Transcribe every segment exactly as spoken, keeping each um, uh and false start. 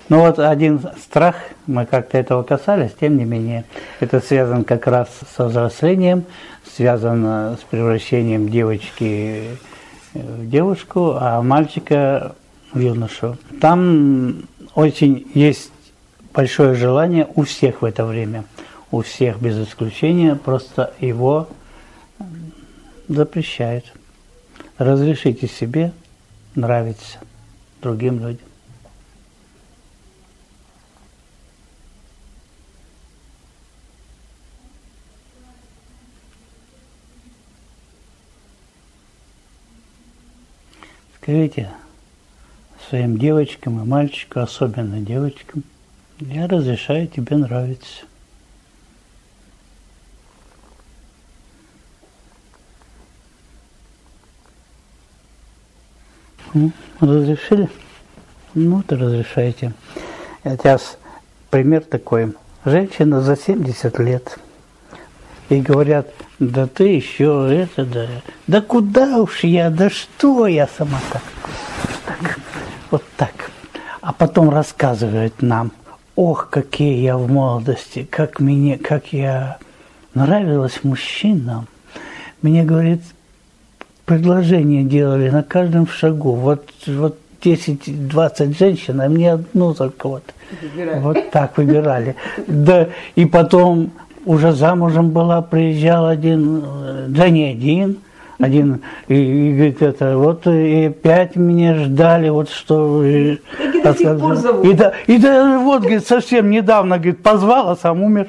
Ну вот один страх, мы как-то этого касались, тем не менее, это связано как раз со взрослением, связано с превращением девочки в девушку, а мальчика в юношу. Там очень есть большое желание у всех в это время, у всех без исключения, просто его запрещают. Разрешите себе нравиться другим людям. Скажите своим девочкам и мальчикам, особенно девочкам, я разрешаю тебе нравиться. Ну, разрешили? Ну, то разрешайте. Сейчас пример такой. Женщина за семьдесят лет. И говорят, да ты еще это, да. Да куда уж я, да что я сама так. так вот так. А потом рассказывает нам, ох, какие я в молодости, как мне, как я нравилась мужчинам. Мне, говорит, предложения делали на каждом шагу. Вот, вот десять-двадцать женщин, а мне одну только вот. Выбирали. Вот так выбирали. Да, и потом уже замужем была, приезжал один, да не один, один, и, и говорит, это, вот и опять меня ждали, вот что. И, и до сих пор зовут. И да, и да, вот, говорит, совсем недавно, говорит, позвал, а сам умер.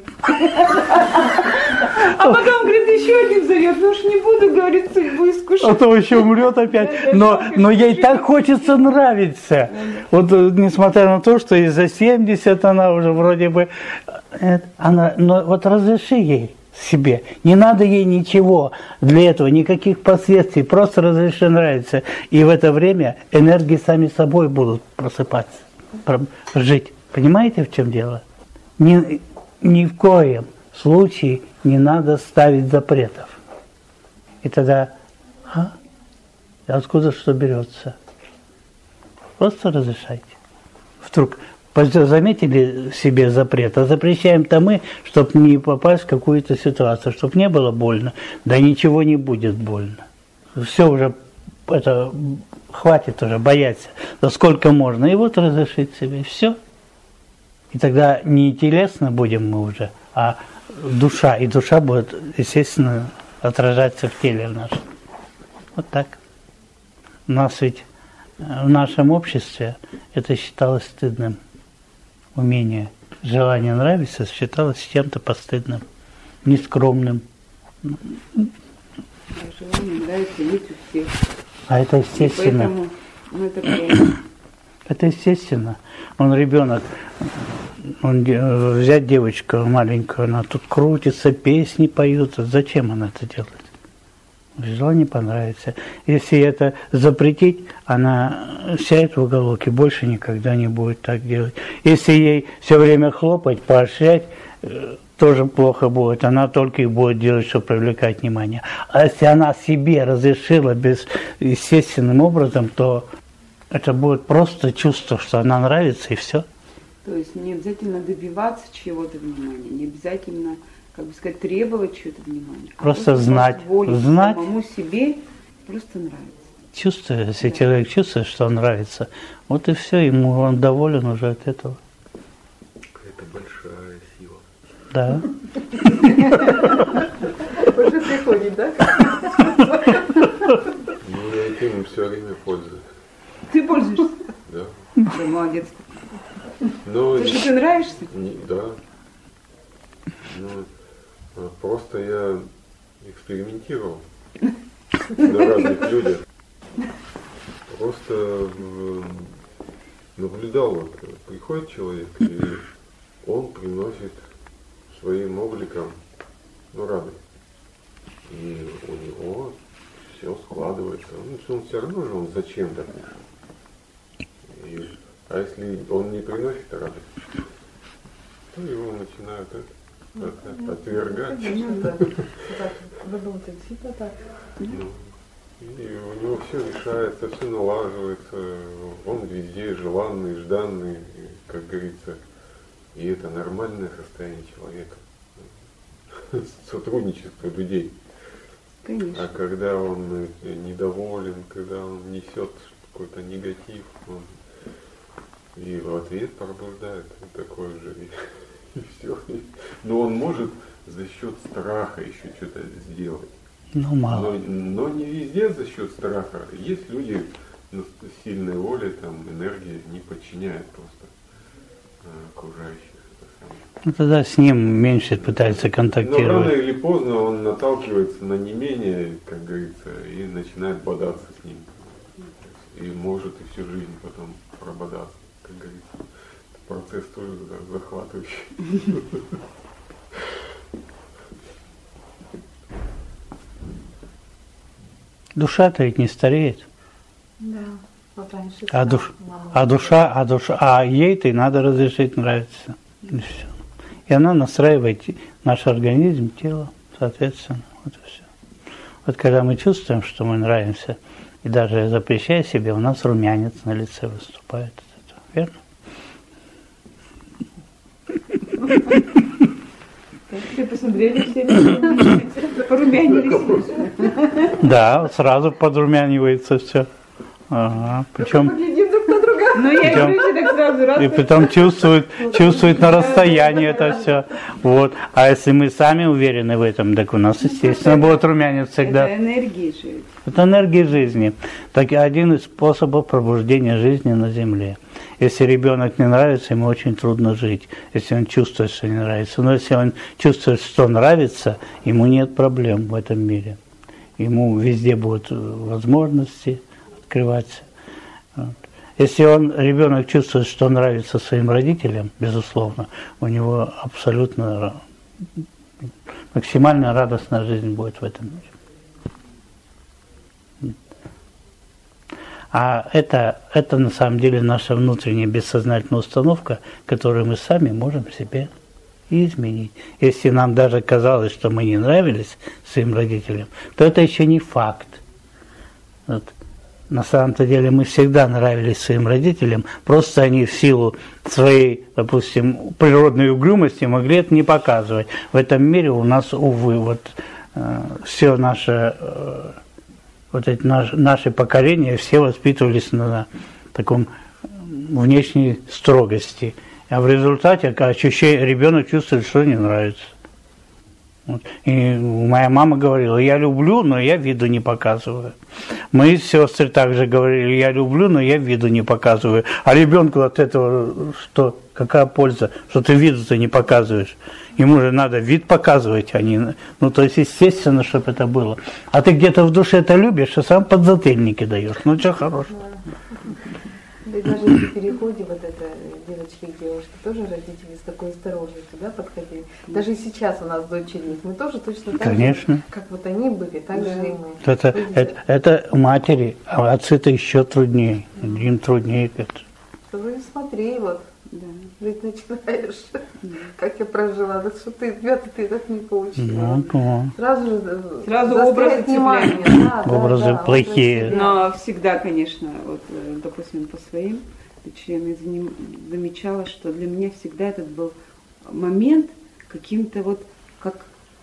А потом, говорит, еще один зовет, ну уж не буду, говорит, судьбу искушать. А то еще умрет опять. Но, но ей так хочется нравиться. Вот несмотря на то, что и за семьдесят она уже вроде бы... Она, но вот разреши ей себе. Не надо ей ничего для этого, никаких последствий. Просто разреши нравиться. И в это время энергии сами собой будут просыпаться, жить. Понимаете, в чем дело? Ни, ни в коем случае не надо ставить запретов. И тогда, а? Откуда что берется? Просто разрешайте. Вдруг заметили в себе запрет, а запрещаем-то мы, чтобы не попасть в какую-то ситуацию, чтобы не было больно. Да ничего не будет больно. Все уже, это, хватит уже бояться. Да сколько можно. И вот разрешить себе. Все. И тогда не телесно будем мы уже, а душа. И душа будет, естественно, отражаться в теле нашем. Вот так. У нас ведь в нашем обществе это считалось стыдным. Умение, желание нравиться считалось чем-то постыдным, нескромным. Желание нравится есть у всех. А это естественно. Поэтому мы это принимаем. Это естественно. Он ребенок, он, взять девочку маленькую, она тут крутится, песни поют. Зачем она это делает? Желание понравится. Если это запретить, она сядет в уголок и больше никогда не будет так делать. Если ей все время хлопать, поощрять, тоже плохо будет. Она только и будет делать, чтобы привлекать внимание. А если она себе разрешила без естественным образом, то это будет просто чувство, что она нравится, и все. То есть не обязательно добиваться чьего-то внимания, не обязательно, как бы сказать, требовать чьего-то внимания. Просто, а просто знать. Знать. Самому себе просто нравится. Чувствует, если да. человек чувствует, что он нравится, вот и все, ему он доволен уже от этого. Какая-то большая сила. Да. Уже приходит, да? Ну, я этим все время пользуюсь. Ты пользуешься? Да. Да, молодец. Но ты что, ты нравишься? Не, да. Ну, просто я экспериментировал на разных людях. Просто наблюдал, вот, приходит человек, и он приносит своим обликом, ну, радость. И у него все складывается. Ну, он все равно же он зачем-то. И, а если он не приносит радость, то его начинают это, это, отвергать. Ну, и у него все решается, все налаживается, он везде желанный, жданный, как говорится, и это нормальное состояние человека. Сотрудничество людей. Конечно. А когда он недоволен, когда он несет какой-то негатив, он и в ответ пробуждает такое же, и, и все. Но он может за счет страха еще что-то сделать. Ну, мало. Но, но не везде за счет страха. Есть люди с сильной волей, там, энергия не подчиняет просто а, окружающих. Ну, тогда с ним меньше пытается контактировать. Но рано или поздно он наталкивается на не менее, как говорится, и начинает бодаться с ним. И может и всю жизнь потом прободаться, как говорится. Процесс тоже захватывающий. Душа-то ведь не стареет. Да. Вот раньше А, стало, душ, мама а душа, а душа, а ей-то и надо разрешить нравиться. И все. И она настраивает наш организм, тело, соответственно. Вот и все. Вот когда мы чувствуем, что мы нравимся, и даже запрещая себе, у нас румянец на лице выступает. Верно? Все посмотрели, все порумянились. Да, сразу подрумянивается все. Ага. Причем, поглядим друг на друга. Ну, я Причем- говорю, так сразу раз. и потом чувствует, чувствует на расстоянии это все. Вот. А если мы сами уверены в этом, так у нас, естественно, будет румянец всегда. Это энергии же. Это энергия жизни. Так и один из способов пробуждения жизни на Земле. Если ребенок не нравится, ему очень трудно жить, если он чувствует, что не нравится. Но если он чувствует, что нравится, ему нет проблем в этом мире. Ему везде будут возможности открываться. Вот. Если он, ребенок чувствует, что нравится своим родителям, безусловно, у него абсолютно максимально радостная жизнь будет в этом мире. А это, это на самом деле наша внутренняя бессознательная установка, которую мы сами можем себе и изменить. Если нам даже казалось, что мы не нравились своим родителям, то это еще не факт. Вот. На самом-то деле мы всегда нравились своим родителям, просто они в силу своей, допустим, природной угрюмости могли это не показывать. В этом мире у нас, увы, вот э, все наше, э, вот эти наш, наши поколения, все воспитывались на, на таком внешней строгости. А в результате ощущение, ребенок чувствует, что не нравится. Вот. И моя мама говорила, я люблю, но я виду не показываю. Мои сестры также говорили, я люблю, но я виду не показываю. А ребенку от этого что? Какая польза, что ты виду-то не показываешь? Ему же надо вид показывать, а не... Ну, то есть, естественно, чтобы это было. А ты где-то в душе это любишь, а сам подзатыльники даешь. Ну, что хорошего. Да и даже при переходе вот это девочки и девушки, тоже родители с такой осторожностью, да, подходили. Даже и сейчас у нас дочери есть, мы тоже точно так Конечно. же, как вот они были, так же и мы. Это, это, это матери, а отцы-то еще труднее. Им труднее это. Что вы смотри, вот, Да. жить начинаешь, как я прожила, так что ты, ребята, ты так не получила. Ну, ну. Сразу же Сразу заостряет образы внимание, цепляют. да, да, Образы да, плохие. образы, да. Но всегда, конечно, вот, э, допустим, по своим дочерям я заним- замечала, что для меня всегда этот был момент каким-то вот, как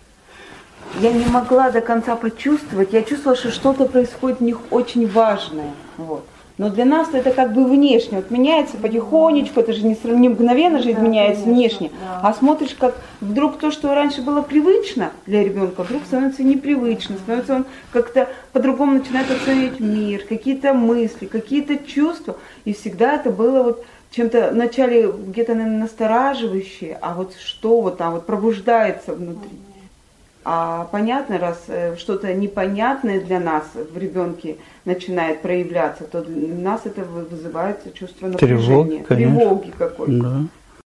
я не могла до конца почувствовать, я чувствовала, что что-то происходит в них очень важное, вот. Но для нас это как бы внешне, вот меняется потихонечку, это же не, срав- не мгновенно жизнь Да, меняется конечно, внешне, да. а смотришь, как вдруг то, что раньше было привычно для ребенка, вдруг становится непривычно, становится он как-то по-другому начинает оценивать мир, какие-то мысли, какие-то чувства, и всегда это было вот чем-то вначале где-то, наверное, настораживающее, а вот что вот там вот пробуждается внутри. А понятно, раз э, что-то непонятное для нас в ребенке начинает проявляться, то для нас это вы- вызывает чувство напряжения, Тревоги, конечно. тревоги какой-то. Да.